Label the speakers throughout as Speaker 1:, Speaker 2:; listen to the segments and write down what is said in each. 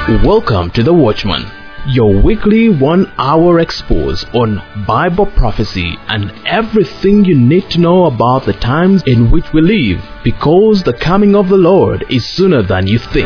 Speaker 1: Welcome to The Watchman, your weekly 1-hour expose on Bible prophecy and everything you need to know about the times in which we live, because the coming of the Lord is sooner than you think.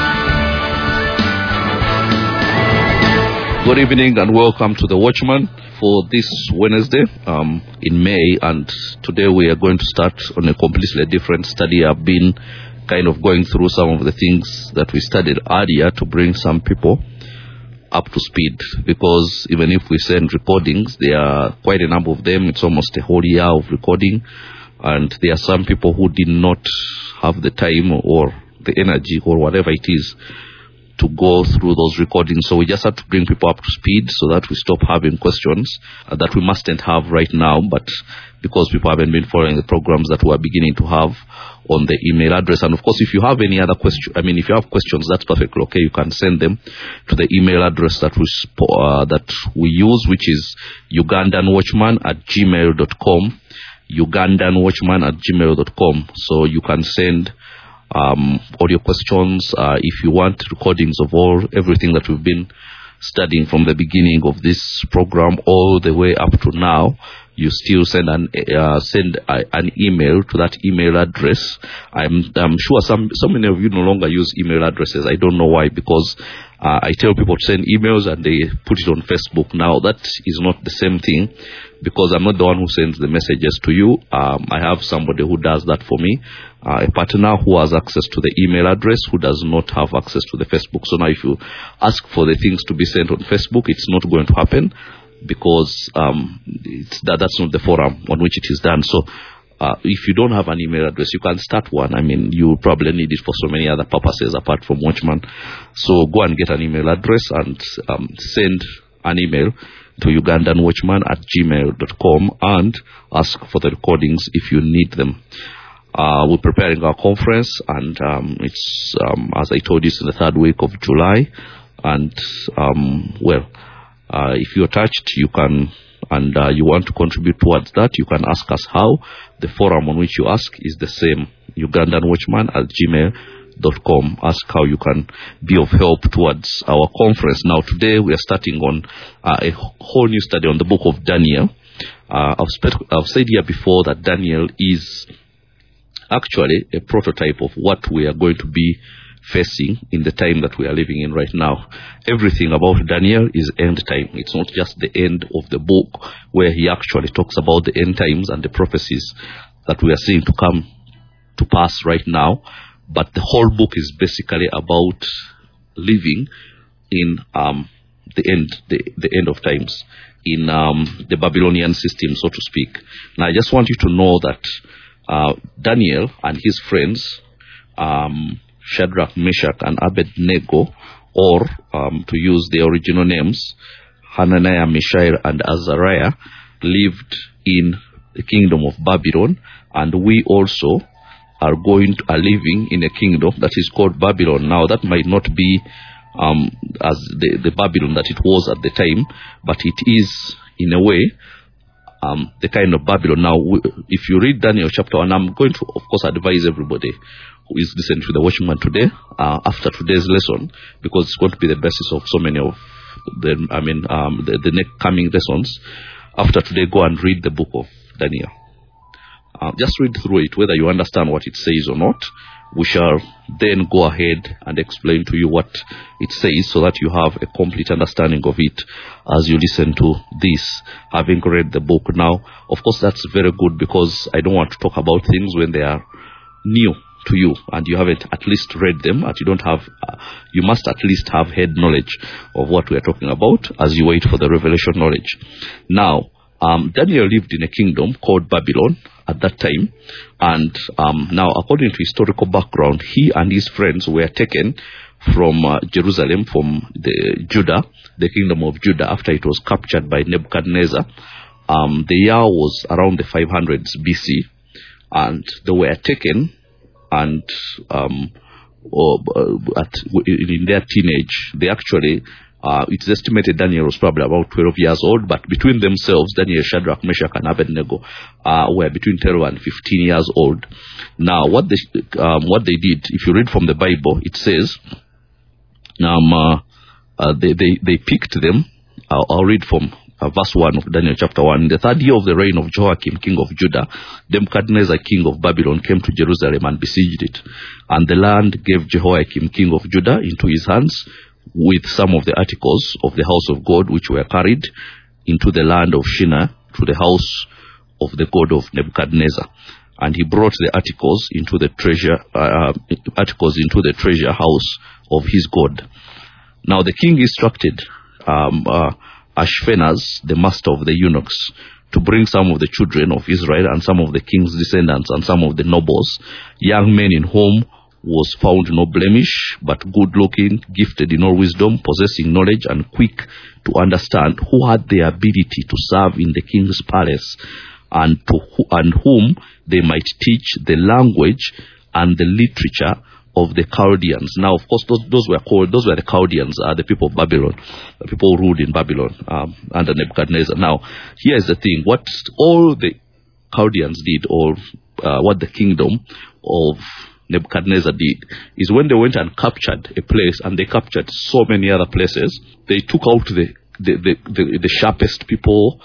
Speaker 2: Good evening and welcome to The Watchman for this Wednesday in May, and today we are going to start on a completely different study. I've been kind of going through some of the things that we studied earlier to bring some people up to speed, because even if we send recordings, there are quite a number of them. It's almost a whole year of recording, and there are some people who did not have the time or the energy or whatever it is to go through those recordings. So we just have to bring people up to speed so that we stop having questions that we mustn't have right now, but because people haven't been following the programs that we're beginning to have on the email address. And of course, if you have any other question, if you have questions, that's perfectly okay. You can send them to the email address that we use, which is ugandanwatchman@gmail.com, ugandanwatchman@gmail.com. So you can send all your questions. If you want recordings of everything that we've been studying from the beginning of this program all the way up to now, you still send an email to that email address. I'm sure so many of you no longer use email addresses. I don't know why, because I tell people to send emails and they put it on Facebook. Now that is not the same thing, because I'm not the one who sends the messages to you. I have somebody who does that for me, a partner who has access to the email address, who does not have access to the Facebook. So now if you ask for the things to be sent on Facebook, it's not going to happen, because that's not the forum on which it is done. So if you don't have an email address, you can start one. You probably need it for so many other purposes apart from Watchman. So go and get an email address and send an email to ugandanwatchman@gmail.com and ask for the recordings if you need them. We're preparing our conference, and it's, as I told you, it's in the third week of July. And, if you're touched, you can, and you want to contribute towards that, you can ask us how. The forum on which you ask is the same, ugandanwatchman@gmail.com. Ask how you can be of help towards our conference. Now, today we are starting on a whole new study on the book of Daniel. I've said here before that Daniel is actually a prototype of what we are going to be facing in the time that we are living in right now. Everything about Daniel is end time. It's not just the end of the book where he actually talks about the end times and the prophecies that we are seeing to come to pass right now, but the whole book is basically about living in the end of times, in the Babylonian system, so to speak. Now I just want you to know that Daniel and his friends, Shadrach, Meshach, and Abednego, or to use the original names, Hananiah, Mishael, and Azariah, lived in the kingdom of Babylon, and we also are living in a kingdom that is called Babylon. Now that might not be as the Babylon that it was at the time, but it is in a way the kind of Babylon. Now, if you read Daniel chapter 1, I'm going to, of course, advise everybody who is listening to the Watchman today, after today's lesson, because it's going to be the basis of so many of the next coming lessons. After today, go and read the book of Daniel. Just read through it, whether you understand what it says or not. We shall then go ahead and explain to you what it says, so that you have a complete understanding of it as you listen to this, having read the book. Now, of course, that's very good, because I don't want to talk about things when they are new to you and you haven't at least read them, and you must at least have head knowledge of what we are talking about as you wait for the revelation knowledge. Now, Daniel lived in a kingdom called Babylon at that time, and now, according to historical background, he and his friends were taken from Jerusalem, from the kingdom of Judah, after it was captured by Nebuchadnezzar. The year was around the 500s BC, and they were taken, and in their teenage, they actually It's estimated Daniel was probably about 12 years old, but between themselves, Daniel, Shadrach, Meshach, and Abednego were between 12 and 15 years old. Now, what they did, if you read from the Bible, it says They picked them. I'll read from verse 1 of Daniel chapter 1. In the 3rd year of the reign of Jehoiakim, king of Judah, Nebuchadnezzar, king of Babylon, came to Jerusalem and besieged it. And the land gave Jehoiakim, king of Judah, into his hands, with some of the articles of the house of God, which were carried into the land of Shinar, to the house of the God of Nebuchadnezzar. And he brought the articles into the treasure house of his God. Now the king instructed Ashpenaz, the master of the eunuchs, to bring some of the children of Israel and some of the king's descendants and some of the nobles, young men in whom was found no blemish, but good-looking, gifted in all wisdom, possessing knowledge, and quick to understand, who had the ability to serve in the king's palace, and whom they might teach the language and the literature of the Chaldeans. Now, of course, those were the Chaldeans, the people of Babylon, the people who ruled in Babylon under Nebuchadnezzar. Now, here's the thing: what all the Chaldeans did, or what the kingdom of Nebuchadnezzar did, is when they went and captured a place, and they captured so many other places, they took out the sharpest people,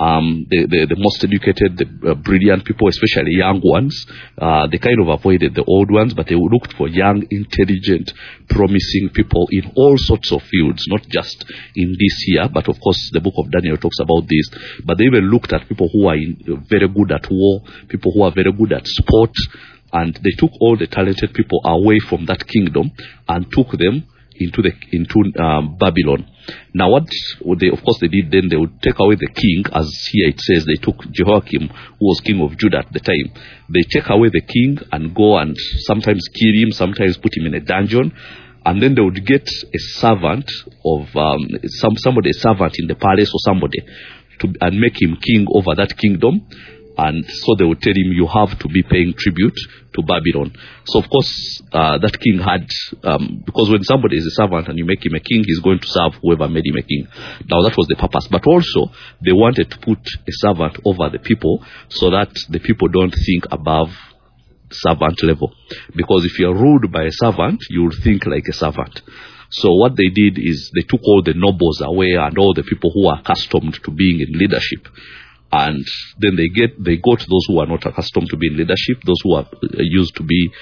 Speaker 2: the most educated, the brilliant people, especially young ones. They kind of avoided the old ones, but they looked for young, intelligent, promising people in all sorts of fields, not just in this here, but of course the book of Daniel talks about this. But they even looked at people who are very good at war, people who are very good at sport, and they took all the talented people away from that kingdom and took them into Babylon. Now what they did then, they would take away the king, as here it says they took Jehoiakim, who was king of Judah at the time. They take away the king and go and sometimes kill him, sometimes put him in a dungeon, and then they would get a servant of a servant in the palace or somebody, and make him king over that kingdom. And so they would tell him, you have to be paying tribute to Babylon. So of course, that king had, because when somebody is a servant and you make him a king, he's going to serve whoever made him a king. Now that was the purpose. But also, they wanted to put a servant over the people so that the people don't think above servant level. Because if you're ruled by a servant, you'll think like a servant. So what they did is they took all the nobles away and all the people who are accustomed to being in leadership. And then they go to those who are not accustomed to be in leadership, those who are used to be,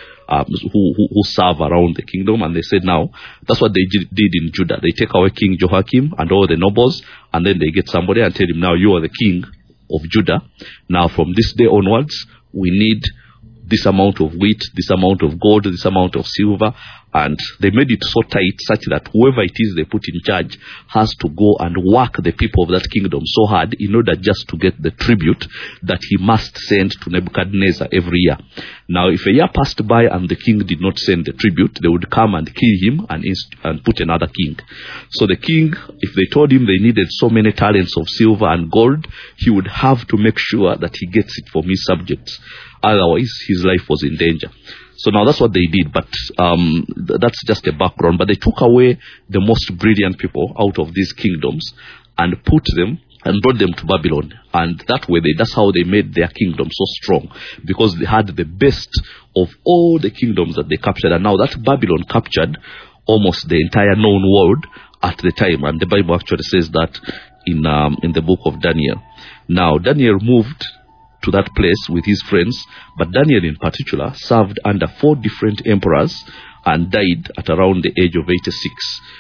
Speaker 2: who serve around the kingdom. And they said, now, that's what they did in Judah. They take away King Jehoiakim and all the nobles, and then they get somebody and tell him, now you are the king of Judah. Now from this day onwards, we need this amount of wheat, this amount of gold, this amount of silver. And they made it so tight such that whoever it is they put in charge has to go and work the people of that kingdom so hard in order just to get the tribute that he must send to Nebuchadnezzar every year. Now, if a year passed by and the king did not send the tribute, they would come and kill him and put another king. So the king, if they told him they needed so many talents of silver and gold, he would have to make sure that he gets it from his subjects. Otherwise, his life was in danger. So now that's what they did, but that's just a background. But they took away the most brilliant people out of these kingdoms and put them and brought them to Babylon. And that way, that's how they made their kingdom so strong, because they had the best of all the kingdoms that they captured. And now that Babylon captured almost the entire known world at the time. And the Bible actually says that in the book of Daniel. Now, Daniel moved to that place with his friends, but Daniel in particular served under 4 different emperors and died at around the age of 86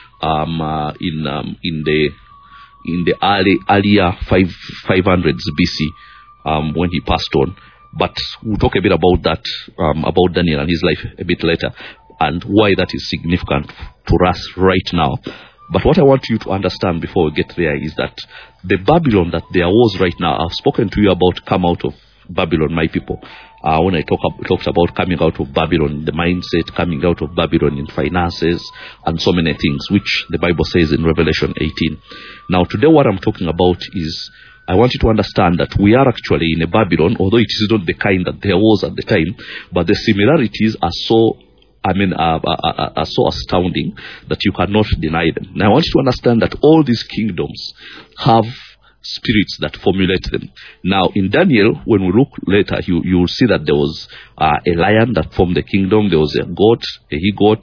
Speaker 2: in the earlier 500s BC when he passed on. But we'll talk a bit about that, about Daniel and his life a bit later, and why that is significant to us right now. But what I want you to understand before we get there is that the Babylon that there was right now, I've spoken to you about come out of Babylon, my people. When I talked about coming out of Babylon, the mindset, coming out of Babylon in finances, and so many things, which the Bible says in Revelation 18. Now, today what I'm talking about is, I want you to understand that we are actually in a Babylon, although it is not the kind that there was at the time, but the similarities are so are so astounding that you cannot deny them. Now, I want you to understand that all these kingdoms have spirits that formulate them. Now, in Daniel, when we look later, you will see that there was a lion that formed the kingdom. There was a goat, a he-goat,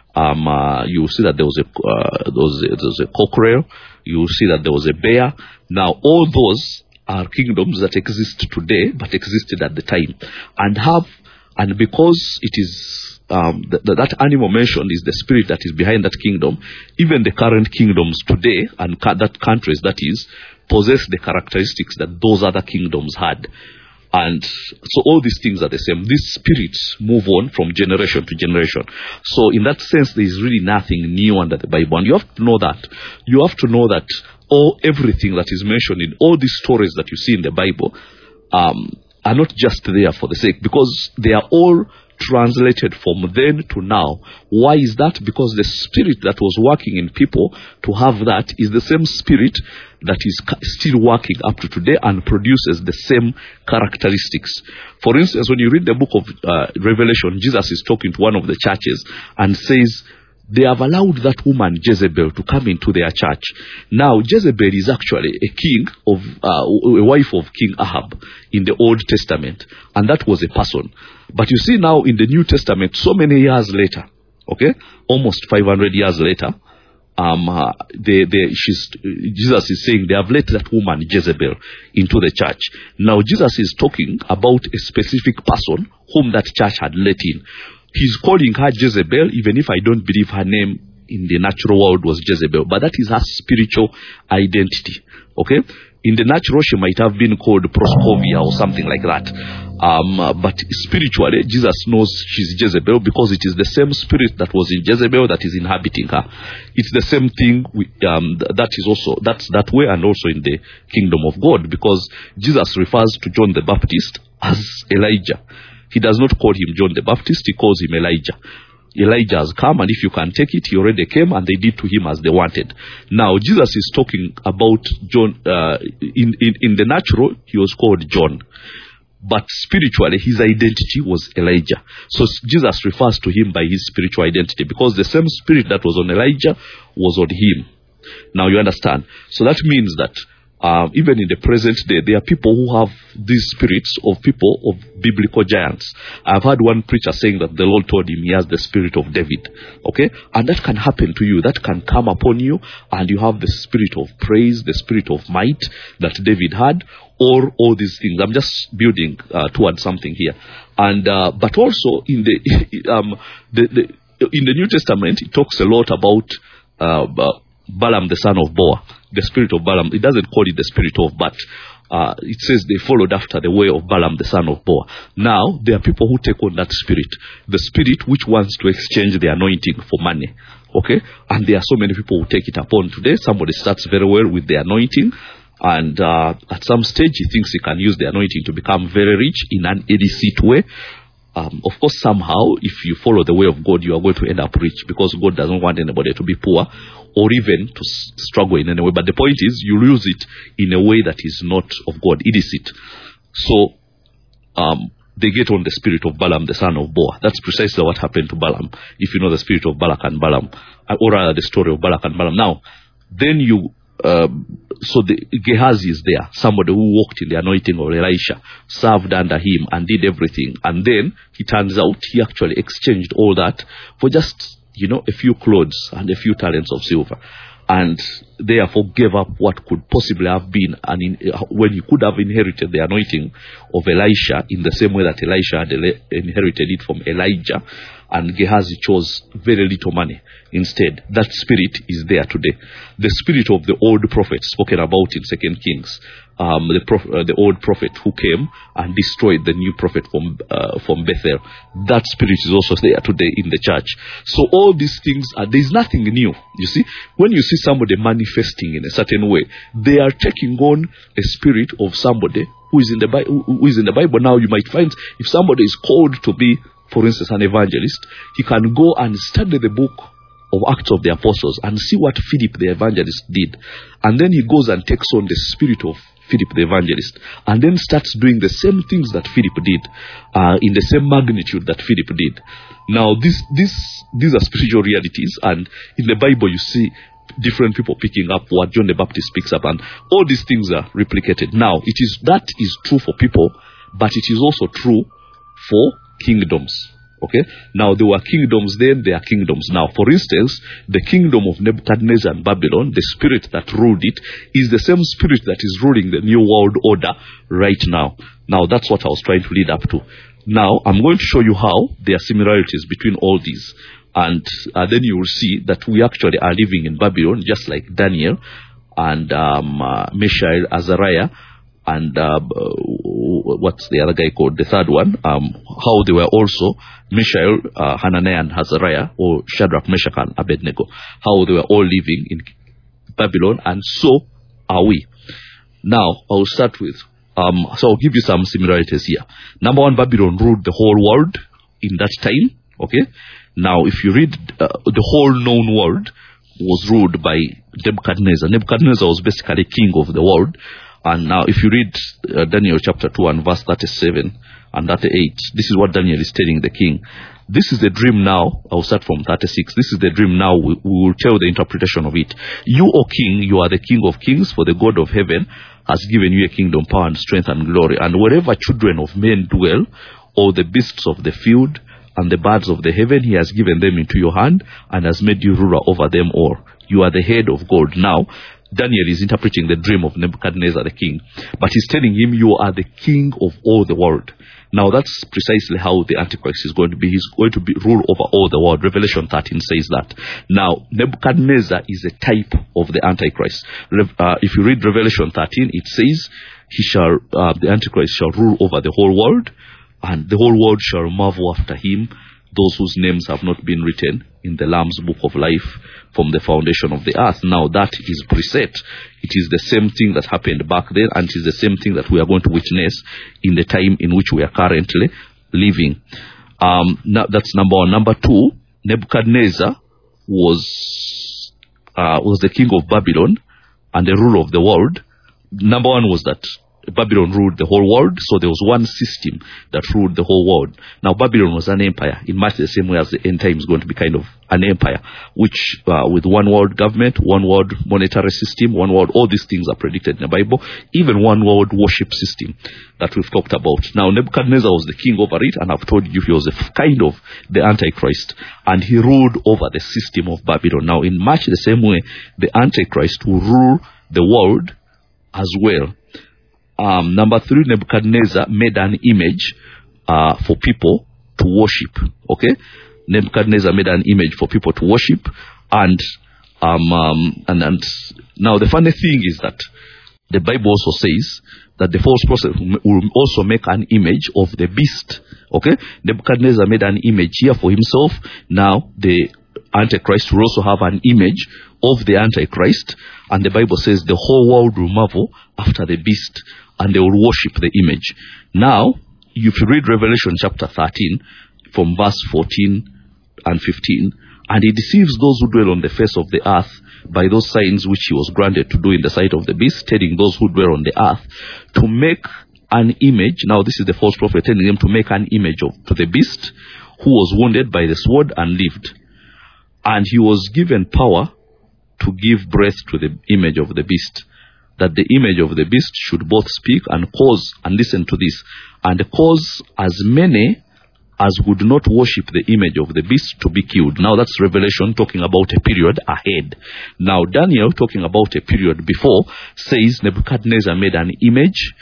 Speaker 2: You see that there was a cockerel. You see that there was a bear. Now, all those are kingdoms that exist today, but existed at the time, and because it is that animal mentioned is the spirit that is behind that kingdom. Even the current kingdoms today and that countries that is possess the characteristics that those other kingdoms had. And so all these things are the same. These spirits move on from generation to generation. So in that sense, there is really nothing new under the Bible. And you have to know that. You have to know that everything that is mentioned in all these stories that you see in the Bible are not just there for the sake, because they are all translated from then to now. Why is that? Because the spirit that was working in people to have that is the same spirit that is still working up to today and produces the same characteristics. For instance, when you read the book of Revelation, Jesus is talking to one of the churches and says, they have allowed that woman Jezebel to come into their church. Now, Jezebel is actually a wife of King Ahab in the Old Testament, and that was a person. But you see now in the New Testament, so many years later, okay, almost 500 years later, Jesus is saying they have let that woman Jezebel into the church. Now, Jesus is talking about a specific person whom that church had let in. He's calling her Jezebel, even if I don't believe her name in the natural world was Jezebel. But that is her spiritual identity. Okay? In the natural, she might have been called Proskovia or something like that. But spiritually, Jesus knows she's Jezebel because it is the same spirit that was in Jezebel that is inhabiting her. It's the same thing that's that way, and also in the kingdom of God, because Jesus refers to John the Baptist as Elijah. He does not call him John the Baptist, he calls him Elijah. Elijah has come, and if you can take it, he already came, and they did to him as they wanted. Now, Jesus is talking about John. In the natural, he was called John. But spiritually, his identity was Elijah. So Jesus refers to him by his spiritual identity, because the same spirit that was on Elijah was on him. Now, you understand? So that means that even in the present day, there are people who have these spirits of people of biblical giants. I've heard one preacher saying that the Lord told him he has the spirit of David. Okay? And that can happen to you. That can come upon you, and you have the spirit of praise, the spirit of might that David had, or all these things. I'm just building towards something here. And but also in the in the New Testament, it talks a lot about Balaam the son of Beor, the spirit of Balaam. It doesn't call it the spirit of, but it says they followed after the way of Balaam the son of Beor. Now, there are people who take on that spirit, the spirit which wants to exchange the anointing for money. Okay? And there are so many people who take it upon today. Somebody starts very well with the anointing, and at some stage he thinks he can use the anointing to become very rich in an illicit way. Of course, somehow, if you follow the way of God, you are going to end up rich, because God doesn't want anybody to be poor or even to struggle in any way. But the point is, you use it in a way that is not of God, illicit. So, they get on the spirit of Balaam, the son of Beor. That's precisely what happened to Balaam, if you know the spirit of Balak and Balaam, or rather the story of Balak and Balaam. Now, then so the Gehazi is there, somebody who walked in the anointing of Elisha, served under him and did everything. And then it turns out he actually exchanged all that for just, a few clothes and a few talents of silver. And therefore gave up what could possibly have been, when he could have inherited the anointing of Elisha in the same way that Elisha had inherited it from Elijah. And Gehazi chose very little money instead. That spirit is there today. The spirit of the old prophet spoken about in 2 Kings, the old prophet who came and destroyed the new prophet from Bethel. That spirit is also there today in the church. So all these things, there is nothing new. You see, when you see somebody manifesting in a certain way, they are taking on a spirit of somebody who is in the Bible. Now you might find, if somebody is called to be, for instance, an evangelist, he can go and study the book of Acts of the Apostles and see what Philip the evangelist did. And then he goes and takes on the spirit of Philip the evangelist, and then starts doing the same things that Philip did, in the same magnitude that Philip did. Now, these are spiritual realities, and in the Bible you see different people picking up what John the Baptist picks up, and all these things are replicated. Now, that is true for people, but it is also true for kingdoms. Okay? Now, there were kingdoms then, there are kingdoms now. For instance, the kingdom of Nebuchadnezzar and Babylon, the spirit that ruled it, is the same spirit that is ruling the New World Order right now. Now, that's what I was trying to lead up to. Now, I'm going to show you how there are similarities between all these. And then you will see that we actually are living in Babylon, just like Daniel and Mishael, Azariah, and what's the other guy called, the third one, how they were also Mishael, Hananiah, and Azariah, or Shadrach, Meshach, and Abednego, how they were all living in Babylon, and so are we. Now, I'll start with, so I'll give you some similarities here. Number one, Babylon ruled the whole world in that time, okay? Now, if you read the whole known world was ruled by Nebuchadnezzar. Nebuchadnezzar was basically king of the world. And now, if you read Daniel chapter 2 and verse 37 and 38, this is what Daniel is telling the king. This is the dream now. I'll start from 36. This is the dream now. We will tell the interpretation of it. You, O king, you are the king of kings, for the God of heaven has given you a kingdom, power, and strength, and glory. And wherever children of men dwell, all the beasts of the field, and the birds of the heaven, he has given them into your hand, and has made you ruler over them all. You are the head of gold. Now, Daniel is interpreting the dream of Nebuchadnezzar the king, but he's telling him, you are the king of all the world. Now, that's precisely how the Antichrist is going to be. He's going to be rule over all the world. Revelation 13 says that. Now, Nebuchadnezzar is a type of the Antichrist. If you read Revelation 13, it says, the Antichrist shall rule over the whole world, and the whole world shall marvel after him, those whose names have not been written in the Lamb's book of life from the foundation of the earth. Now, that is preset. It is the same thing that happened back then, and it is the same thing that we are going to witness in the time in which we are currently living. Now, that's number one. Number two, Nebuchadnezzar was the king of Babylon and the ruler of the world. Number one was that Babylon ruled the whole world, so there was one system that ruled the whole world. Now, Babylon was an empire, in much the same way as the end time is going to be kind of an empire, which with one world government, one world monetary system, one world, all these things are predicted in the Bible, even one world worship system that we've talked about. Now, Nebuchadnezzar was the king over it, and I've told you he was a kind of the Antichrist, and he ruled over the system of Babylon. Now, in much the same way, the Antichrist will rule the world as well. Number three, Nebuchadnezzar made an image for people to worship. Okay, Nebuchadnezzar made an image for people to worship, and now the funny thing is that the Bible also says that the false prophet will also make an image of the beast. Okay, Nebuchadnezzar made an image here for himself. Now the Antichrist will also have an image of the Antichrist, and the Bible says the whole world will marvel after the beast, and they will worship the image. Now, if you read Revelation chapter 13, from verse 14 and 15, and he deceives those who dwell on the face of the earth by those signs which he was granted to do in the sight of the beast, telling those who dwell on the earth to make an image. Now, this is the false prophet telling them to make an image to the beast, who was wounded by the sword and lived. And he was given power to give breath to the image of the beast, that the image of the beast should both speak and cause, and listen to this, and cause as many as would not worship the image of the beast to be killed. Now, that's Revelation talking about a period ahead. Now, Daniel, talking about a period before, says Nebuchadnezzar made an image,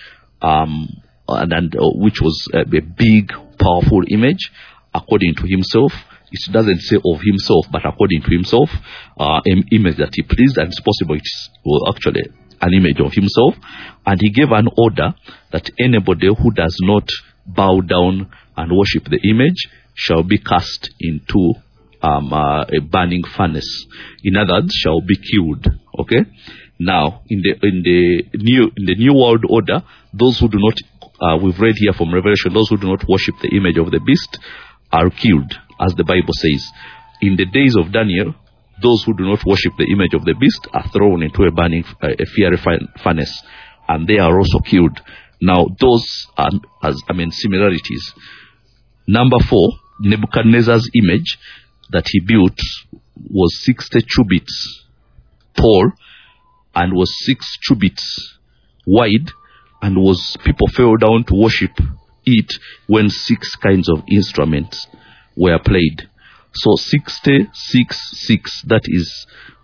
Speaker 2: which was a big, powerful image, according to himself. It doesn't say of himself, but according to himself, an image that he pleased, and it's possible it's actually an image of himself. And he gave an order that anybody who does not bow down and worship the image shall be cast into a burning furnace. In other words, shall be killed. Okay. Now, in the new world order, those who do not, we've read here from Revelation, those who do not worship the image of the beast are killed, as the Bible says. In the days of Daniel, those who do not worship the image of the beast are thrown into a burning, fiery furnace, and they are also killed. Now, those are, similarities. Number four, Nebuchadnezzar's image that he built was 60 cubits tall and was 6 cubits wide, and people fell down to worship it when 6 kinds of instruments were played. So 666, that is,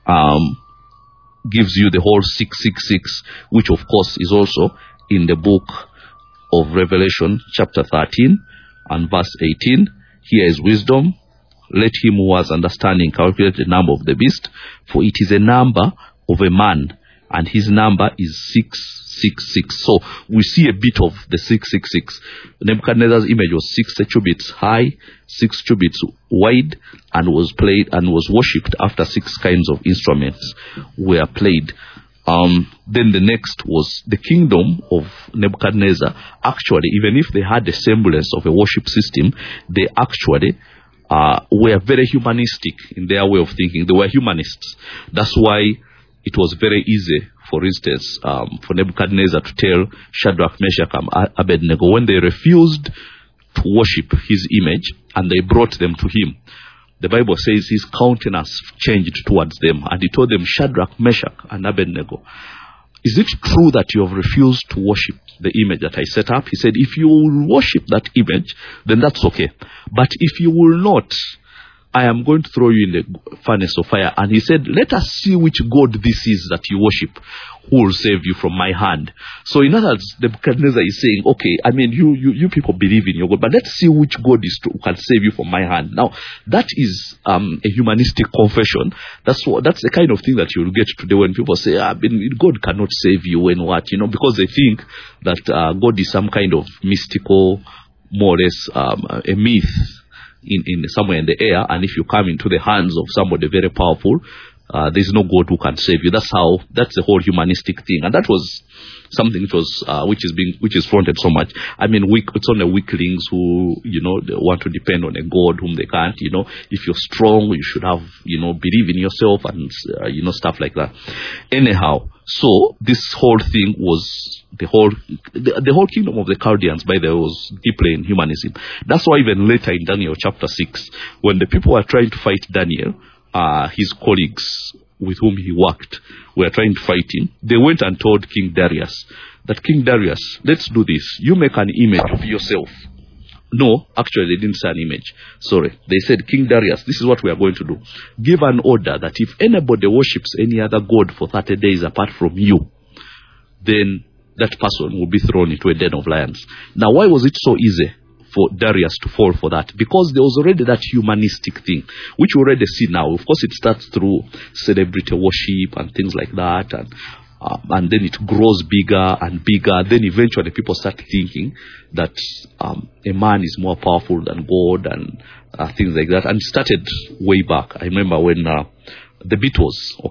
Speaker 2: gives you the whole 666, which of course is also in the book of Revelation, chapter 13 and verse 18. Here is wisdom. Let him who has understanding calculate the number of the beast, for it is a number of a man, and his number is 666. So we see a bit of the 666. Nebuchadnezzar's image was 60 cubits high, 6 cubits wide, and was played and was worshipped after 6 kinds of instruments were played. Then the next was the kingdom of Nebuchadnezzar. Actually, even if they had a semblance of a worship system, they actually were very humanistic in their way of thinking. They were humanists. That's why it was very easy, for instance, for Nebuchadnezzar to tell Shadrach, Meshach, and Abednego when they refused to worship his image and they brought them to him. The Bible says his countenance changed towards them, and he told them, Shadrach, Meshach, and Abednego, is it true that you have refused to worship the image that I set up? He said, if you will worship that image, then that's okay. But if you will not, I am going to throw you in the furnace of fire. And he said, let us see which God this is that you worship, who will save you from my hand. So in other words, Nebuchadnezzar is saying, okay, I mean, you people believe in your God, but let's see which God is who can save you from my hand. Now, that is a humanistic confession. That's the kind of thing that you'll get today when people say, God cannot save you and what, because they think that God is some kind of mystical, more or less a myth in somewhere in the air, and if you come into the hands of somebody very powerful, there's no God who can save you. That's the whole humanistic thing, and that was something which is fronted so much. I mean, it's only weaklings who they want to depend on a God whom they can't. If you're strong, you should have believe in yourself and stuff like that. Anyhow, so this whole thing was the whole kingdom of the Chaldeans, by the way, was deeply in humanism. That's why even later in Daniel chapter 6, when the people were trying to fight Daniel, his colleagues with whom he worked were trying to fight him, they went and told King Darius that, King Darius, let's do this. You make an image of yourself. No, actually they didn't say an image. Sorry. They said, King Darius, this is what we are going to do. Give an order that if anybody worships any other god for 30 days apart from you, then that person will be thrown into a den of lions. Now, why was it so easy for Darius to fall for that? Because there was already that humanistic thing, which we already see now. Of course, it starts through celebrity worship and things like that, and then it grows bigger and bigger. Then eventually people start thinking that a man is more powerful than God and things like that. And it started way back. I remember when the Beatles,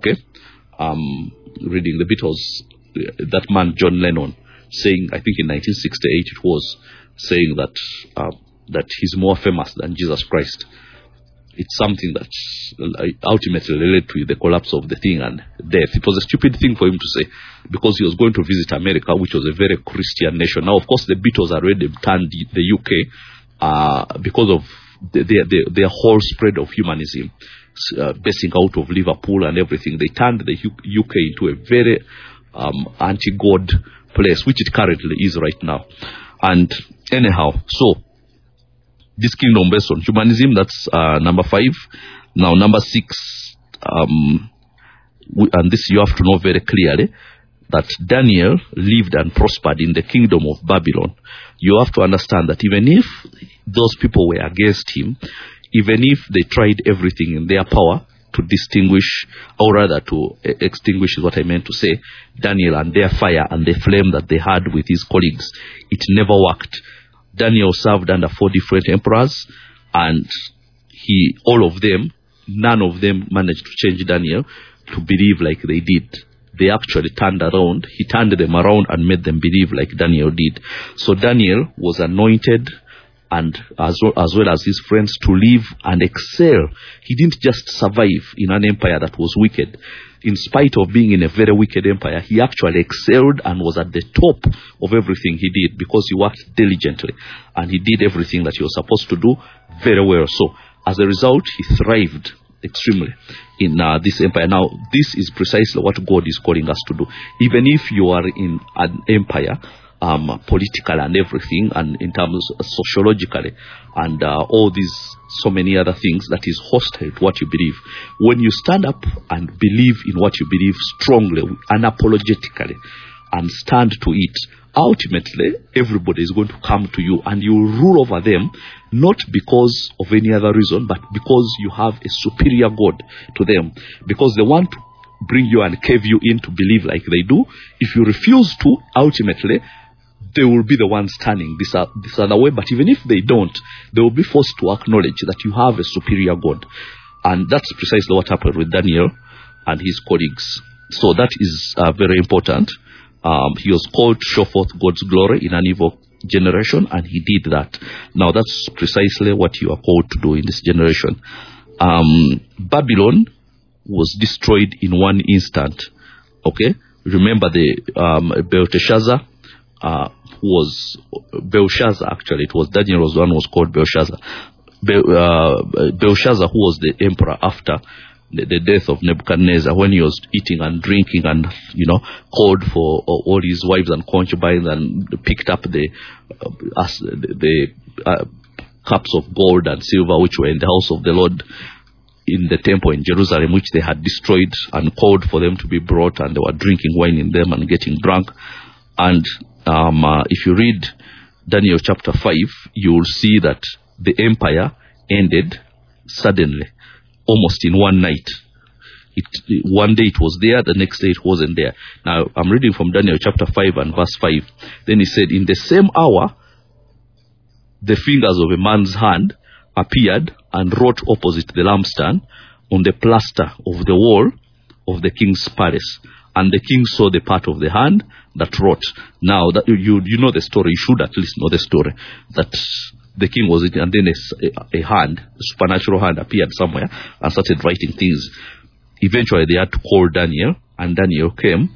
Speaker 2: reading the Beatles, that man John Lennon saying, I think in 1968 it was, saying that he's more famous than Jesus Christ. It's something that ultimately led to the collapse of the thing and death. It was a stupid thing for him to say, because he was going to visit America, which was a very Christian nation. Now, of course, the Beatles already turned the UK because of their whole spread of humanism, basing out of Liverpool and everything. They turned the UK into a very anti-God place, which it currently is right now. And anyhow, so this kingdom based on humanism, that's number 5. Now number 6, and this you have to know very clearly, that Daniel lived and prospered in the kingdom of Babylon. You have to understand that even if those people were against him, even if they tried everything in their power to distinguish, or rather to extinguish is what I meant to say, Daniel and their fire and the flame that they had with his colleagues, it never worked. Daniel served under 4 different emperors, and none of them managed to change Daniel to believe like they did. They actually he turned them around and made them believe like Daniel did. So Daniel was anointed, and as well as his friends, to live and excel. He didn't just survive in an empire that was wicked. In spite of being in a very wicked empire, he actually excelled and was at the top of everything he did, because he worked diligently and he did everything that he was supposed to do very well. So as a result, he thrived extremely in this empire. Now, this is precisely what God is calling us to do. Even if you are in an empire political and everything, and in terms sociologically, and all these so many other things that is hostile to what you believe. When you stand up and believe in what you believe strongly, unapologetically, and stand to it, ultimately everybody is going to come to you and you rule over them, not because of any other reason, but because you have a superior God to them, because they want to bring you and cave you in to believe like they do. If you refuse to, ultimately they will be the ones turning this other way. But even if they don't, they will be forced to acknowledge that you have a superior God. And that's precisely what happened with Daniel and his colleagues. So that is very important. He was called to show forth God's glory in an evil generation, and he did that. Now that's precisely what you are called to do in this generation. Babylon was destroyed in one instant. Okay, remember the Belteshazzar was Belshazzar. Actually, it was Daniel was the one who was called Belshazzar. Belshazzar, who was the emperor after the death of Nebuchadnezzar, when he was eating and drinking and called for all his wives and concubines and picked up the cups of gold and silver which were in the house of the Lord in the temple in Jerusalem, which they had destroyed, and called for them to be brought, and they were drinking wine in them and getting drunk. And if you read Daniel chapter 5, you will see that the empire ended suddenly, almost in one night. One day it was there, the next day it wasn't there. Now I'm reading from Daniel chapter 5 and verse 5. Then he said, in the same hour the fingers of a man's hand appeared and wrote opposite the lampstand on the plaster of the wall of the king's palace. And the king saw the part of the hand that wrote. Now that you know the story, you should at least know the story, that the king was eating, and then a hand, a supernatural hand, appeared somewhere and started writing things. Eventually they had to call Daniel, and Daniel came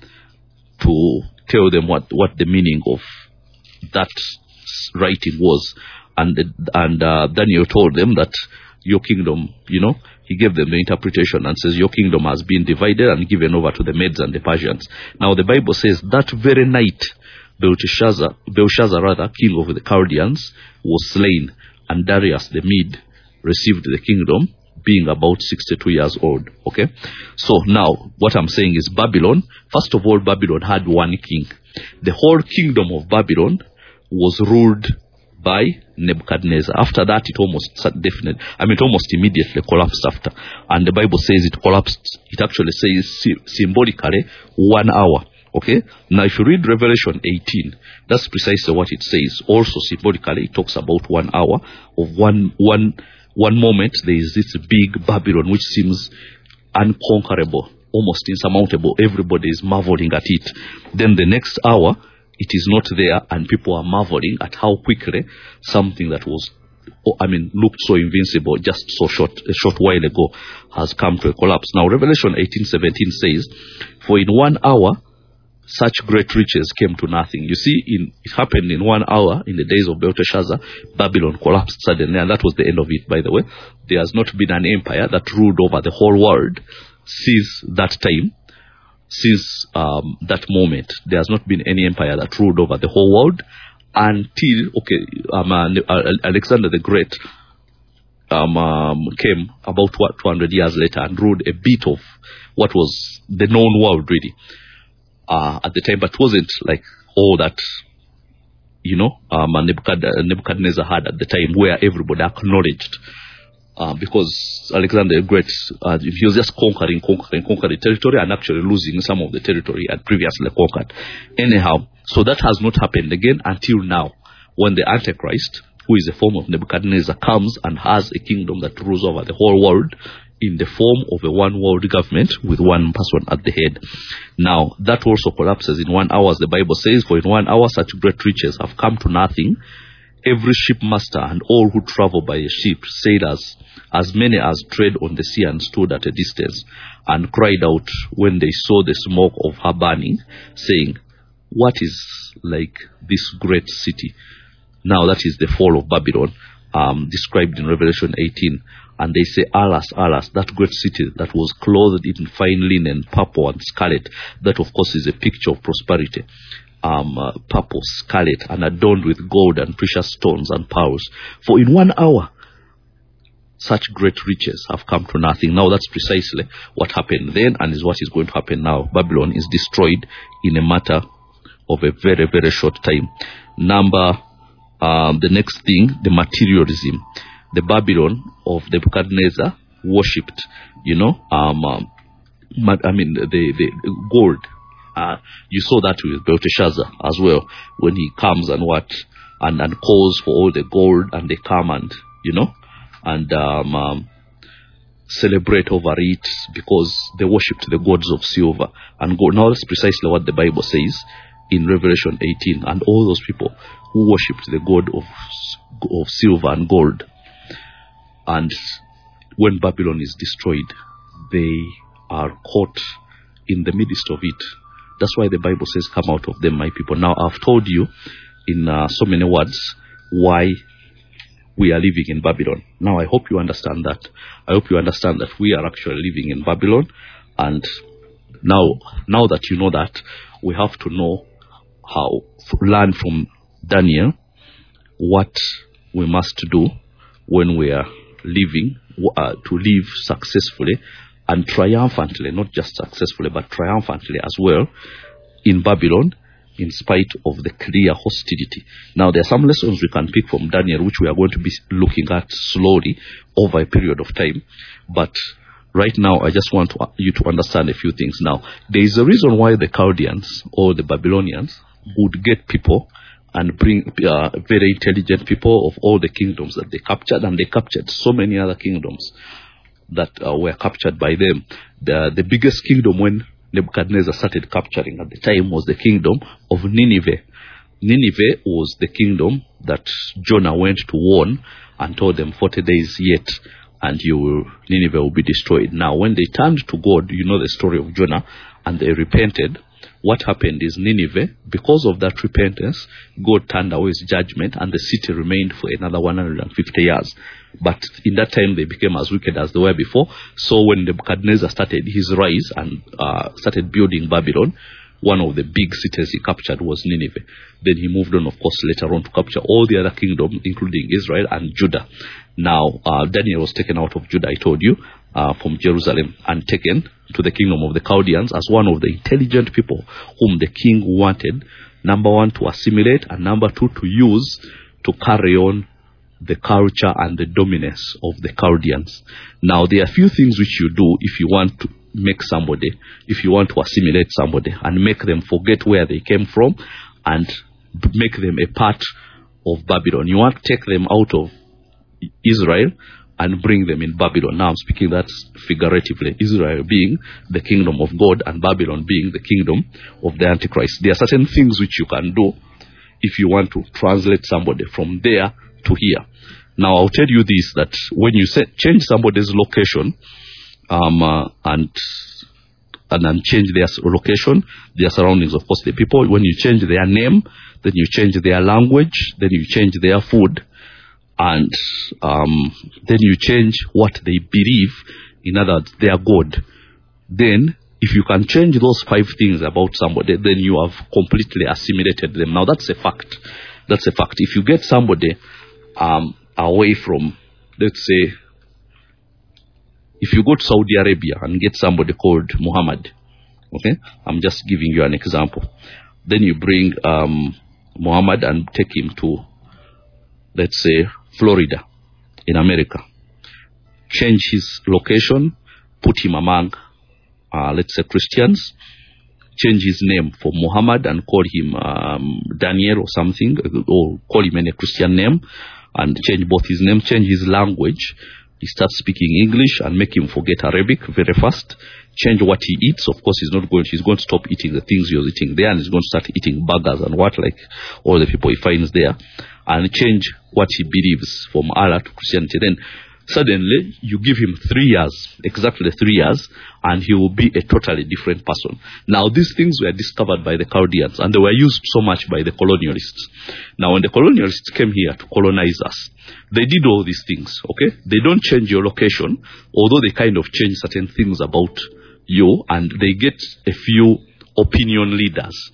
Speaker 2: to tell them what the meaning of that writing was. And Daniel told them that your kingdom, he gave them the interpretation and says, your kingdom has been divided and given over to the Medes and the Persians. Now the Bible says that very night, Belshazzar, king of the Chaldeans, was slain, and Darius the Mede received the kingdom, being about 62 years old. Okay, so now what I'm saying is Babylon, first of all, Babylon had one king. The whole kingdom of Babylon was ruled by Nebuchadnezzar. After that, it almost immediately collapsed after. And the Bible says it collapsed, it actually says symbolically 1 hour. Okay, now if you read Revelation 18, that's precisely what it says. Also symbolically, it talks about 1 hour of one moment. There is this big Babylon which seems unconquerable, almost insurmountable. Everybody is marveling at it. Then the next hour, it is not there, and people are marveling at how quickly something that was, looked so invincible just a short while ago has come to a collapse. Now Revelation 18:17 says, for in 1 hour such great riches came to nothing. You see, it happened in 1 hour in the days of Belteshazzar. Babylon collapsed suddenly, and that was the end of it, by the way. There has not been an empire that ruled over the whole world since that time. Since that moment, there has not been any empire that ruled over the whole world until Alexander the Great came about 200 years later and ruled a bit of what was the known world really at the time, but it wasn't like all that Nebuchadnezzar had at the time, where everybody acknowledged. Because Alexander the Great, he was just conquering territory and actually losing some of the territory he had previously conquered. Anyhow, so that has not happened again until now, when the Antichrist, who is a form of Nebuchadnezzar, comes and has a kingdom that rules over the whole world in the form of a one world government with one person at the head. Now, that also collapses in 1 hour, as the Bible says, for in 1 hour such great riches have come to nothing. Every shipmaster and all who travel by a ship, sailors, as many as tread on the sea, and stood at a distance, and cried out when they saw the smoke of her burning, saying, what is like this great city? Now that is the fall of Babylon, described in Revelation 18. And they say, alas, alas, that great city that was clothed in fine linen, purple and scarlet. That of course is a picture of prosperity. purple, scarlet, and adorned with gold and precious stones and pearls. For in 1 hour such great riches have come to nothing. Now that's precisely what happened then, and is what is going to happen now. Babylon is destroyed in a matter of a very, very short time. The next thing, the materialism. The Babylon of Nebuchadnezzar worshipped, the gold. You saw that with Belteshazzar as well, when he comes and calls for all the gold, and they come and celebrate over it because they worshipped the gods of silver and gold. Now that's precisely what the Bible says in Revelation 18. And all those people who worshipped the god of silver and gold, and when Babylon is destroyed, they are caught in the midst of it. That's why the Bible says, come out of them, my people. Now, I've told you in so many words why we are living in Babylon. Now, I hope you understand that. I hope you understand that we are actually living in Babylon. And now that you know that, we have to know learn from Daniel what we must do when we are living, to live successfully and triumphantly, not just successfully, but triumphantly as well in Babylon, in spite of the clear hostility. Now, there are some lessons we can pick from Daniel, which we are going to be looking at slowly over a period of time. But right now, I just want you to understand a few things. Now, there is a reason why the Chaldeans or the Babylonians would get people and bring very intelligent people of all the kingdoms that they captured, and they captured so many other kingdoms that were captured by them. The biggest kingdom when Nebuchadnezzar started capturing at the time was the kingdom of Nineveh. Nineveh was the kingdom that Jonah went to warn and told them 40 days yet and Nineveh will be destroyed. Now, when they turned to God, you know the story of Jonah, and they repented, what happened is Nineveh, because of that repentance, God turned away his judgment, and the city remained for another 150 years. But in that time, they became as wicked as they were before. So when Nebuchadnezzar started his rise and started building Babylon, one of the big cities he captured was Nineveh. Then he moved on, of course, later on to capture all the other kingdoms, including Israel and Judah. Now, Daniel was taken out of Judah, I told you, from Jerusalem, and taken to the kingdom of the Chaldeans as one of the intelligent people whom the king wanted, number one, to assimilate, and number two, to use to carry on the culture and the dominance of the Chaldeans. Now, there are a few things which you do if you want to make somebody, if you want to assimilate somebody and make them forget where they came from and make them a part of Babylon. You want to take them out of Israel and bring them in Babylon. Now I'm speaking that figuratively, Israel being the kingdom of God and Babylon being the kingdom of the Antichrist. There are certain things which you can do if you want to translate somebody from there to here. Now I'll tell you this, that when you change somebody's location and change their location, their surroundings, of course, the people, when you change their name, then you change their language, then you change their food, and then you change what they believe, in other words, their God. Then, if you can change those 5 things about somebody, then you have completely assimilated them. Now, that's a fact. That's a fact. If you get somebody away from, let's say, if you go to Saudi Arabia and get somebody called Muhammad, okay, I'm just giving you an example. Then you bring Muhammad and take him to, let's say, Florida in America. Change his location, put him among, let's say, Christians. Change his name for Muhammad and call him Daniel or something, or call him any Christian name, and change both his name, change his language. He starts speaking English and make him forget Arabic very fast. Change what he eats. Of course, he's going to stop eating the things he was eating there, and he's going to start eating burgers and what, like all the people he finds there. And change what he believes from Allah to Christianity. Then suddenly you give him 3 years, exactly 3 years, and he will be a totally different person. Now, these things were discovered by the Chaldeans, and they were used so much by the colonialists. Now, when the colonialists came here to colonize us, they did all these things, okay? They don't change your location, although they kind of change certain things about you, and they get a few opinion leaders,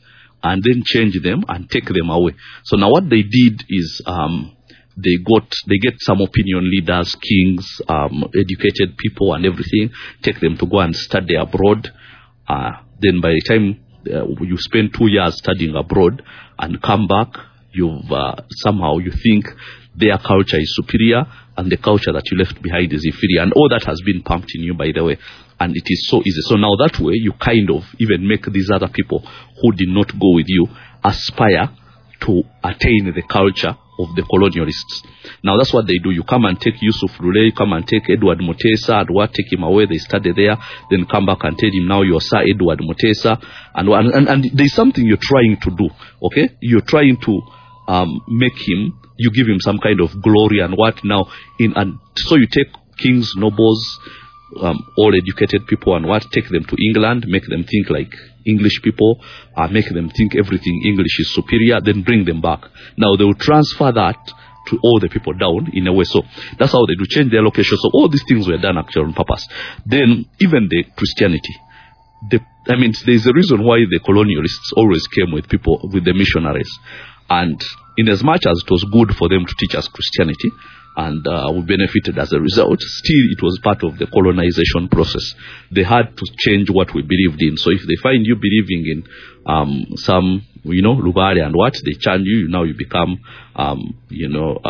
Speaker 2: and then change them and take them away. So now what they did is they get some opinion leaders, kings, educated people and everything, take them to go and study abroad. Then by the time you spend 2 years studying abroad and come back, you've somehow you think their culture is superior and the culture that you left behind is inferior, and all that has been pumped in you, by the way, and it is so easy. So now that way you kind of even make these other people who did not go with you aspire to attain the culture of the colonialists. Now that's what they do. You come and take Yusuf Lule, you come and take Edward Mutesa, and what, take him away, they study there, then come back and tell him now you're Sir Edward Mutesa, and there's something you're trying to do, okay? You're trying to make him, you give him some kind of glory and what now, and so you take kings, nobles, all educated people and what, take them to England, make them think like English people, make them think everything English is superior, then bring them back. Now they will transfer that to all the people down in a way. So that's how they do, change their location. So all these things were done actually on purpose. Then even the Christianity, there's a reason why the colonialists always came with people, with the missionaries. And in as much as it was good for them to teach us Christianity, and we benefited as a result, still it was part of the colonization process. They had to change what we believed in. So if they find you believing in some, Lubari and what, they change you, now you become, you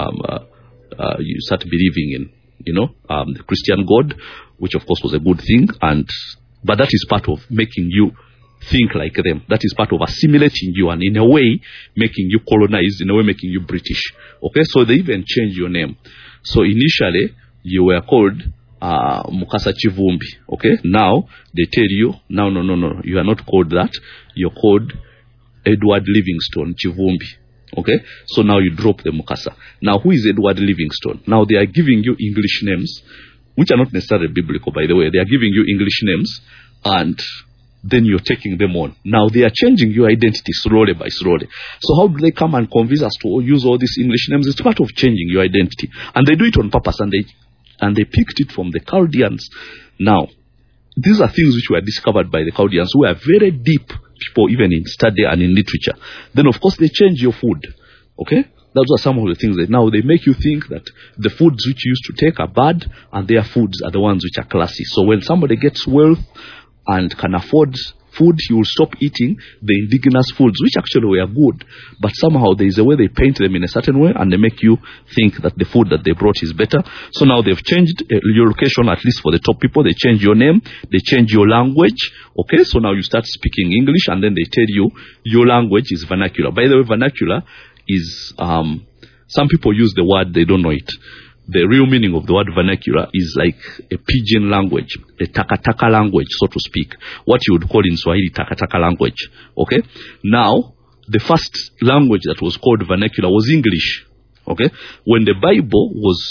Speaker 2: start believing in, the Christian God, which of course was a good thing, but that is part of making you think like them. That is part of assimilating you and in a way making you colonized, in a way making you British. Okay, so they even changed your name. So initially you were called Mukasa Chivumbi. Okay, now they tell you, no, you are not called that. You're called Edward Livingstone Chivumbi. Okay, so now you drop the Mukasa. Now who is Edward Livingstone? Now they are giving you English names, which are not necessarily biblical, by the way. They are giving you English names, and then you're taking them on. Now they are changing your identity slowly by slowly. So how do they come and convince us to use all these English names? It's part of changing your identity. And they do it on purpose, and they picked it from the Chaldeans. Now, these are things which were discovered by the Chaldeans, who are very deep people, even in study and in literature. Then, of course, they change your food. Okay? Those are some of the things that now they make you think that the foods which you used to take are bad, and their foods are the ones which are classy. So when somebody gets wealth and can afford food, he will stop eating the indigenous foods, which actually were good. But somehow there is a way they paint them in a certain way, and they make you think that the food that they brought is better. So now they've changed your location, at least for the top people. They change your name, they change your language. Okay, so now you start speaking English, and then they tell you your language is vernacular. By the way, vernacular is, some people use the word, they don't know it. The real meaning of the word vernacular is like a pidgin language, a takataka language, so to speak. What you would call in Swahili takataka language. Okay? Now, the first language that was called vernacular was English. Okay? When the Bible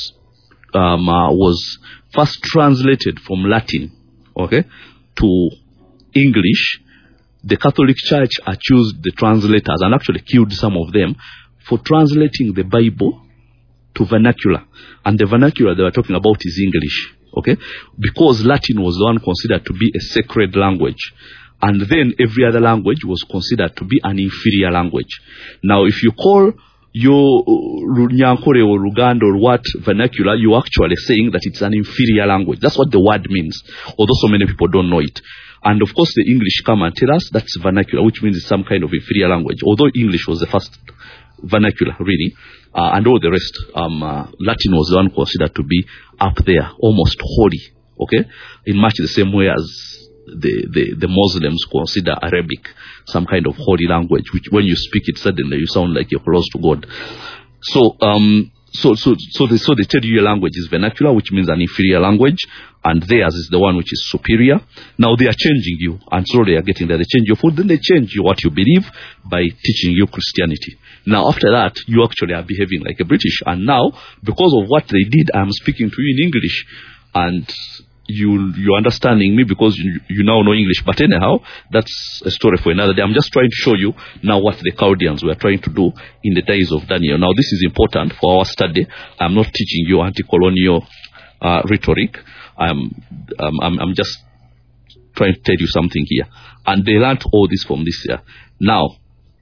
Speaker 2: was first translated from Latin, okay, to English, the Catholic Church accused the translators and actually killed some of them for translating the Bible to vernacular. And the vernacular they were talking about is English. Okay? Because Latin was the one considered to be a sacred language. And then every other language was considered to be an inferior language. Now, if you call your Runyankore or Luganda or what vernacular, you're actually saying that it's an inferior language. That's what the word means, although so many people don't know it. And of course the English come and tell us that's vernacular, which means it's some kind of inferior language, although English was the first vernacular, really. And all the rest, Latin was the one considered to be up there, almost holy, okay? In much the same way as the Muslims consider Arabic some kind of holy language, which when you speak it suddenly you sound like you're close to God. So they tell you your language is vernacular, which means an inferior language, and theirs is the one which is superior. Now they are changing you, and so they are getting there. They change your food, then they change you what you believe by teaching you Christianity. Now after that, you actually are behaving like a British, and now because of what they did, I'm speaking to you in English, and you're understanding me because you now know English. But anyhow, that's a story for another day. I'm just trying to show you now what the Chaldeans were trying to do in the days of Daniel. Now this is important for our study. I'm not teaching you anti-colonial rhetoric. I'm just trying to tell you something here. And they learned all this from this year. Now,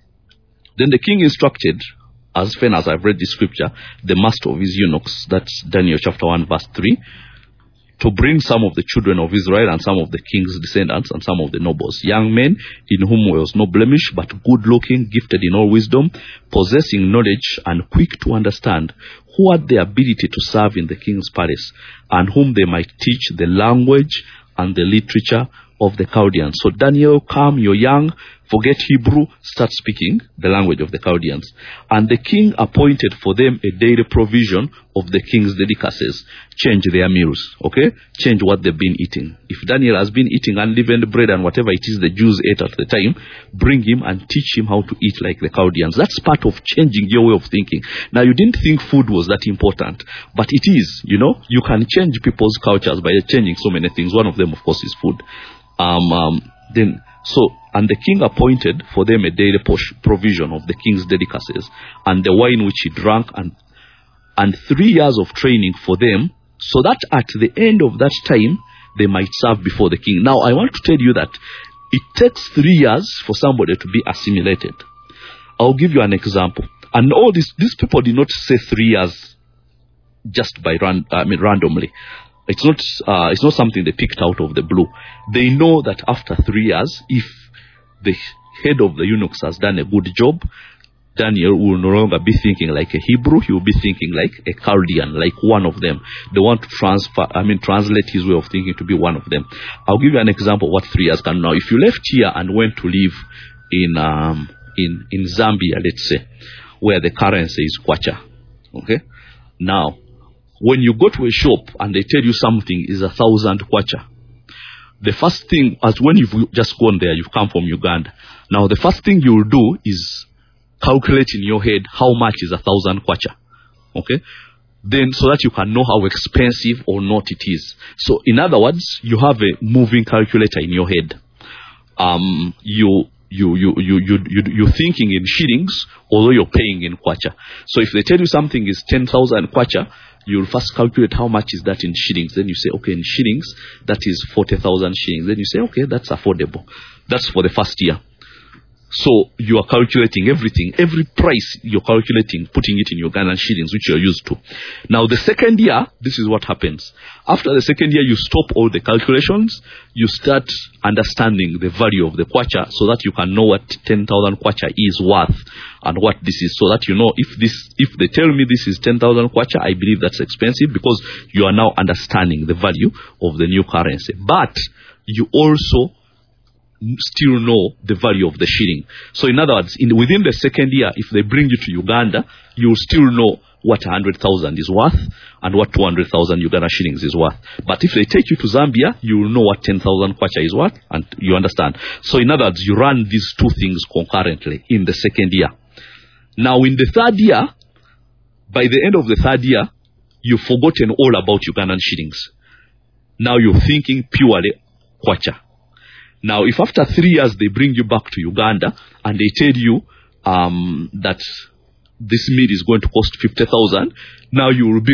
Speaker 2: Then the king instructed, as far as I've read the scripture, the master of his eunuchs, that's Daniel chapter 1 verse 3, to bring some of the children of Israel and some of the king's descendants and some of the nobles, young men in whom was no blemish, but good-looking, gifted in all wisdom, possessing knowledge and quick to understand, who had the ability to serve in the king's palace, and whom they might teach the language and the literature of the Chaldeans. So Daniel, come, you're young, forget Hebrew, start speaking the language of the Chaldeans. And the king appointed for them a daily provision of the king's delicacies. Change their meals, okay? Change what they've been eating. If Daniel has been eating unleavened bread and whatever it is the Jews ate at the time, bring him and teach him how to eat like the Chaldeans. That's part of changing your way of thinking. Now, you didn't think food was that important, but it is, you know. You can change people's cultures by changing so many things. One of them, of course, is food. And the king appointed for them a daily provision of the king's delicacies and the wine which he drank, and 3 years of training for them, so that at the end of that time they might serve before the king. Now, I want to tell you that it takes 3 years for somebody to be assimilated. I'll give you an example. And all these people did not say 3 years just by randomly. It's not something they picked out of the blue. They know that after 3 years, if the head of the eunuchs has done a good job, Daniel will no longer be thinking like a Hebrew. He will be thinking like a Chaldean, like one of them. They want to translate his way of thinking to be one of them. I'll give you an example of what 3 years can. Now, if you left here and went to live in Zambia, let's say, where the currency is kwacha, okay? Now, when you go to a shop and they tell you something is 1,000 kwacha, the first thing, as when you've just gone there, you've come from Uganda. Now, the first thing you'll do is calculate in your head how much is 1,000 kwacha, okay? Then, so that you can know how expensive or not it is. So, in other words, you have a moving calculator in your head. You're thinking in shillings, although you're paying in kwacha. So, if they tell you something is 10,000 kwacha, you'll first calculate how much is that in shillings. Then you say, okay, in shillings, that is 40,000 shillings. Then you say, okay, that's affordable. That's for the first year. So you are calculating everything, every price you're calculating, putting it in Ugandan shillings, which you're used to. Now, the second year, this is what happens. After the second year, you stop all the calculations. You start understanding the value of the kwacha so that you can know what 10,000 kwacha is worth and what this is. So that you know if they tell me this is 10,000 kwacha, I believe that's expensive, because you are now understanding the value of the new currency. But you also still know the value of the shilling. So in other words, within the second year, if they bring you to Uganda, you will still know what 100,000 is worth and what 200,000 Uganda shillings is worth. But if they take you to Zambia, you will know what 10,000 kwacha is worth, and you understand. So in other words, you run these two things concurrently in the second year. Now in the third year, by the end of the third year, you've forgotten all about Ugandan shillings. Now you're thinking purely kwacha. Now, if after 3 years they bring you back to Uganda and they tell you that this meal is going to cost 50,000, now you will be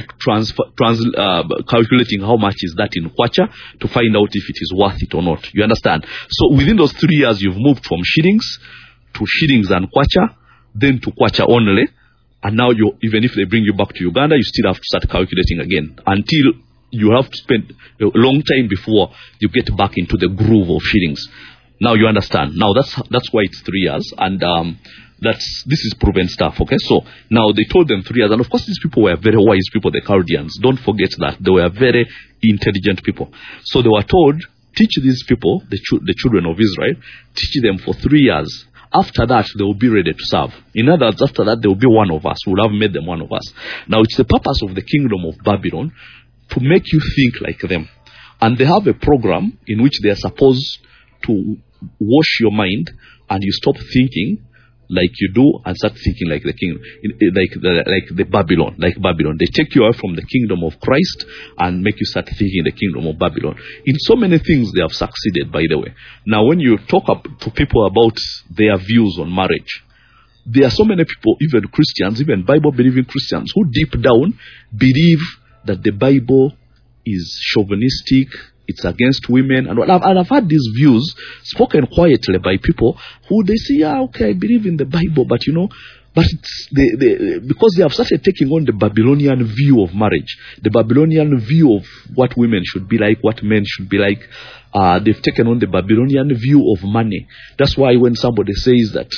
Speaker 2: calculating how much is that in kwacha to find out if it is worth it or not. You understand? So within those 3 years, you've moved from shillings to shillings and kwacha, then to kwacha only, and now even if they bring you back to Uganda, you still have to start calculating again until you have to spend a long time before you get back into the groove of shillings. Now you understand. Now that's why it's 3 years, and this is proven stuff. Okay, so now they told them 3 years, and of course these people were very wise people, the Chaldeans. Don't forget that they were very intelligent people. So they were told, teach these people, the children of Israel, teach them for 3 years. After that, they will be ready to serve. In other words, after that, they will be one of us. We'll have made them one of us. Now, it's the purpose of the kingdom of Babylon to make you think like them. And they have a program in which they are supposed to wash your mind, and you stop thinking like you do and start thinking like the king, like Babylon. They take you out from the kingdom of Christ and make you start thinking the kingdom of Babylon. In so many things they have succeeded, by the way. Now, when you talk to people about their views on marriage, there are so many people, even Christians, even Bible-believing Christians, who deep down believe that the Bible is chauvinistic, It's against women. And I've had these views spoken quietly by people who they say, yeah, okay, I believe in the Bible, but but it's because they have started taking on the Babylonian view of marriage, the Babylonian view of what women should be like, what men should be like. They've taken on the Babylonian view of money. That's why when somebody says that,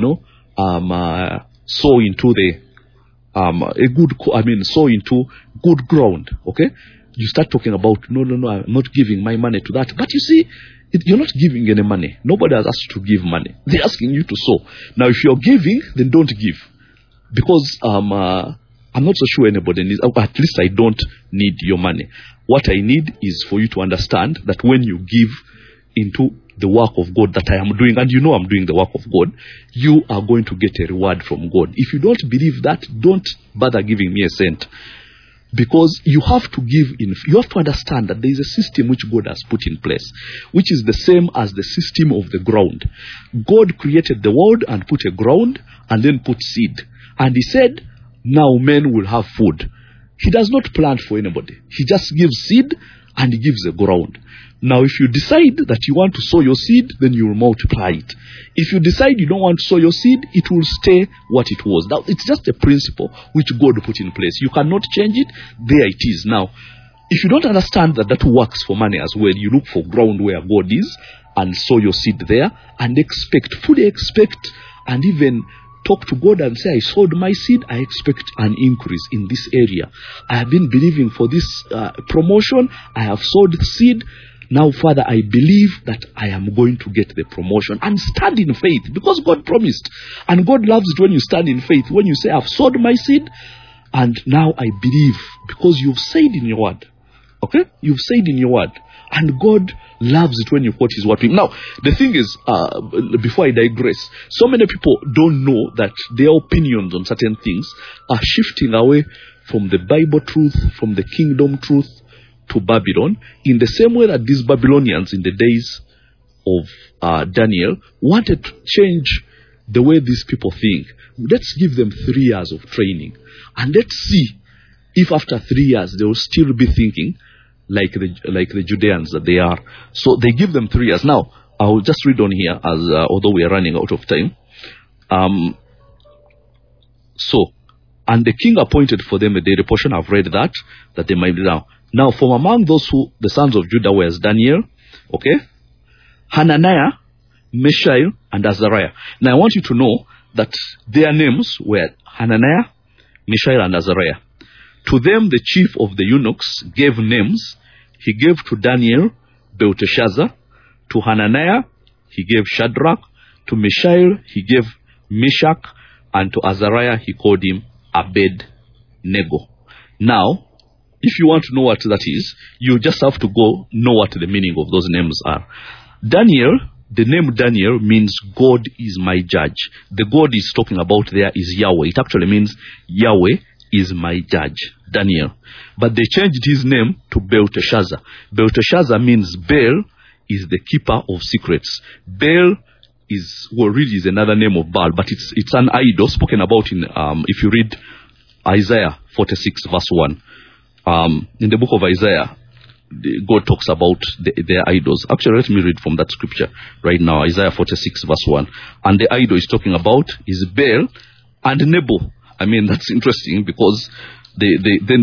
Speaker 2: sow into sow into good ground, okay? You start talking about, no, I'm not giving my money to that. But you see, you're not giving any money. Nobody has asked you to give money. They're asking you to sow. Now, if you're giving, then don't give. Because I'm not so sure anybody needs, at least I don't need your money. What I need is for you to understand that when you give into the work of God that I am doing, and I'm doing the work of God, you are going to get a reward from God. If you don't believe that, don't bother giving me a cent. Because you have to you have to understand that there is a system which God has put in place, which is the same as the system of the ground. God created the world and put a ground and then put seed. And he said, now men will have food. He does not plant for anybody. He just gives seed and he gives the ground. Now, if you decide that you want to sow your seed, then you will multiply it. If you decide you don't want to sow your seed, it will stay what it was. Now, it's just a principle which God put in place. You cannot change it. There it is. Now, if you don't understand that works for money as well, you look for ground where God is and sow your seed there and fully expect, and even talk to God and say, I sowed my seed, I expect an increase in this area. I have been believing for this promotion. I have sowed seed. Now, Father, I believe that I am going to get the promotion, and stand in faith because God promised. And God loves it when you stand in faith. When you say, I've sowed my seed and now I believe because you've said in your word. Okay? You've said in your word. And God loves it when you quote his word. Now, the thing is, before I digress, so many people don't know that their opinions on certain things are shifting away from the Bible truth, from the kingdom truth, to Babylon, in the same way that these Babylonians in the days of Daniel wanted to change the way these people think. Let's give them 3 years of training, and let's see if after 3 years they will still be thinking like the Judeans that they are. So they give them 3 years. Now, I will just read on here, as although we are running out of time. And the king appointed for them a daily portion. I've read that they might be now. Now, from among those the sons of Judah were Daniel, okay, Hananiah, Mishael, and Azariah. Now, I want you to know that their names were Hananiah, Mishael, and Azariah. To them, the chief of the eunuchs gave names. He gave to Daniel Belteshazzar. To Hananiah, he gave Shadrach. To Mishael, he gave Meshach. And to Azariah, he called him Abednego. Now, if you want to know what that is, you just have to go know what the meaning of those names are. Daniel, the name Daniel means God is my judge. The God is talking about there is Yahweh. It actually means Yahweh is my judge, Daniel. But they changed his name to Belteshazzar. Belteshazzar means Baal is the keeper of secrets. Baal really is another name of Baal, but it's an idol spoken about in, if you read Isaiah 46 verse 1. In the book of Isaiah, God talks about their idols. Actually, let me read from that scripture right now, Isaiah 46 verse 1. And the idol is talking about is Baal and Nebo. I mean, that's interesting because let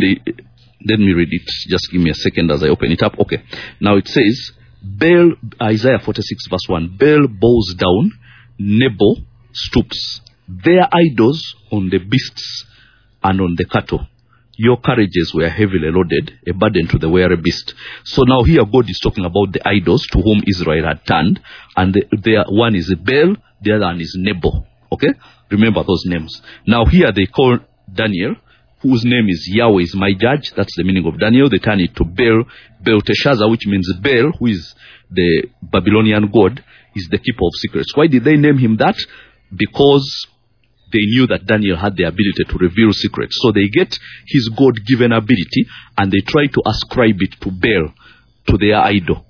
Speaker 2: me read it. Just give me a second as I open it up. Okay. Now it says, Baal, Isaiah 46 verse 1, Baal bows down, Nebo stoops. Their idols on the beasts and on the cattle. Your carriages were heavily loaded, a burden to the weary beast. So now here God is talking about the idols to whom Israel had turned. And one is Baal, the other one is Nebo. Okay? Remember those names. Now here they call Daniel, whose name is Yahweh is my judge. That's the meaning of Daniel. They turn it to Baal, Belteshazzar, which means Baal, who is the Babylonian god, is the keeper of secrets. Why did they name him that? Because they knew that Daniel had the ability to reveal secrets. So they get his God-given ability and they try to ascribe it to Baal, to their idol.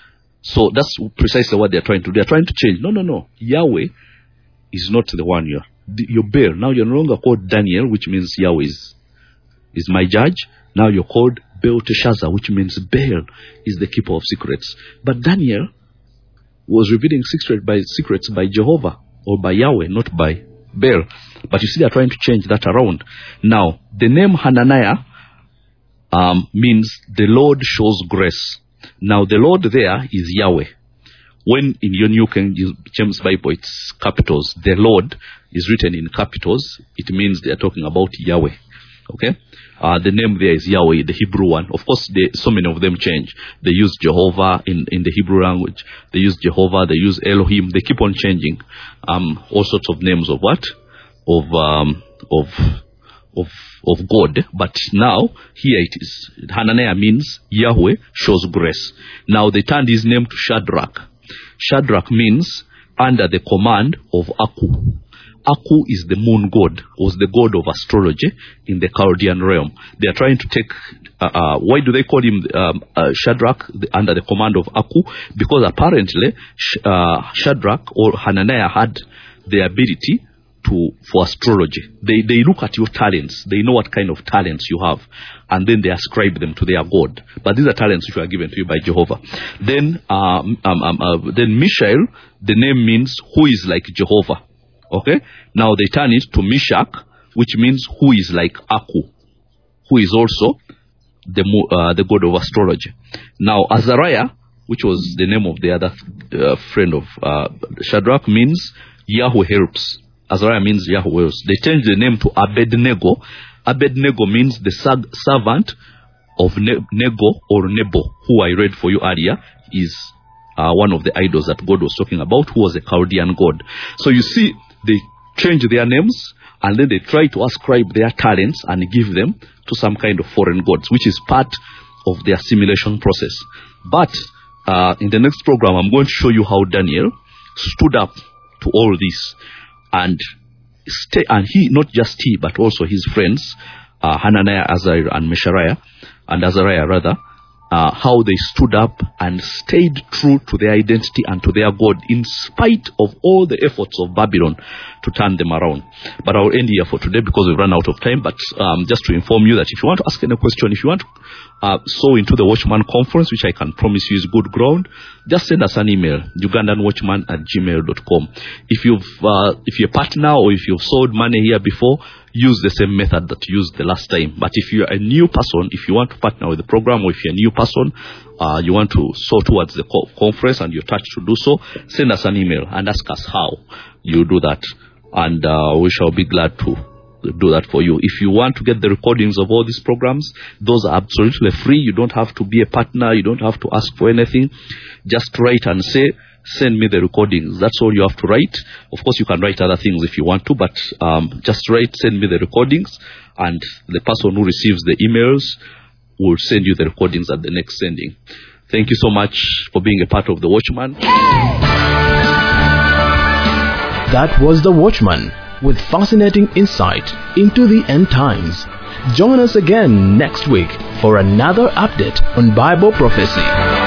Speaker 2: So that's precisely what they're trying to do. They're trying to change. No. Yahweh is not the one you're Baal. Now you're no longer called Daniel, which means Yahweh is my judge. Now you're called Belteshazzar, which means Baal is the keeper of secrets. But Daniel was revealing secrets by Jehovah or by Yahweh, not by Baal. But you see, they're trying to change that around. Now, the name Hananiah means the Lord shows grace. Now, the Lord there is Yahweh. When in your New King James Bible it's capitals, the Lord is written in capitals, it means they are talking about Yahweh. Okay? The name there is Yahweh, the Hebrew one. Of course, so many of them change. They use Jehovah in the Hebrew language. They use Jehovah, they use Elohim. They keep on changing all sorts of names of what? Of God. But now, here it is. Hananiah means Yahweh shows grace. Now, they turned his name to Shadrach. Shadrach means under the command of Aku. Aku is the moon god, was the god of astrology in the Chaldean realm. They are trying to take, why do they call him Shadrach under the command of Aku? Because apparently Shadrach or Hananiah had the ability for astrology. They look at your talents. They know what kind of talents you have. And then they ascribe them to their God. But these are talents which are given to you by Jehovah. Then Mishael, the name means who is like Jehovah. Okay? Now they turn it to Meshach, which means who is like Aku, who is also the god of astrology. Now Azariah, which was the name of the other friend of Shadrach, means Yahweh helps. Azariah means Yahweh helps. They changed the name to Abednego. Abednego means the servant of Nego or Nebo, who I read for you earlier, is one of the idols that God was talking about, who was a Chaldean god. So you see, they change their names and then they try to ascribe their talents and give them to some kind of foreign gods, which is part of their assimilation process. But in the next program, I'm going to show you how Daniel stood up to all this and he, not just he, but also his friends, Hananiah, Azariah, and Azariah, how they stood up and stayed true to their identity and to their God in spite of all the efforts of Babylon to turn them around. But I'll end here for today because we've run out of time. But just to inform you that if you want to ask any question, if you want to sow into the Watchman Conference, which I can promise you is good ground, just send us an email, ugandanwatchman@gmail.com. If you're a partner or if you've sold money here before, use the same method that you used the last time. But if you're a new person, if you want to partner with the program, or if you're a new person, you want to sow towards the conference and you're touched to do so, send us an email and ask us how you do that. And we shall be glad to do that for you. If you want to get the recordings of all these programs, those are absolutely free. You don't have to be a partner. You don't have to ask for anything. Just write and say, send me the recordings. That's all you have to write. Of course, you can write other things if you want to, but just write, send me the recordings, and the person who receives the emails will send you the recordings at the next sending. Thank you so much for being a part of The Watchman.
Speaker 1: That was The Watchman, with fascinating insight into the end times. Join us again next week for another update on Bible prophecy.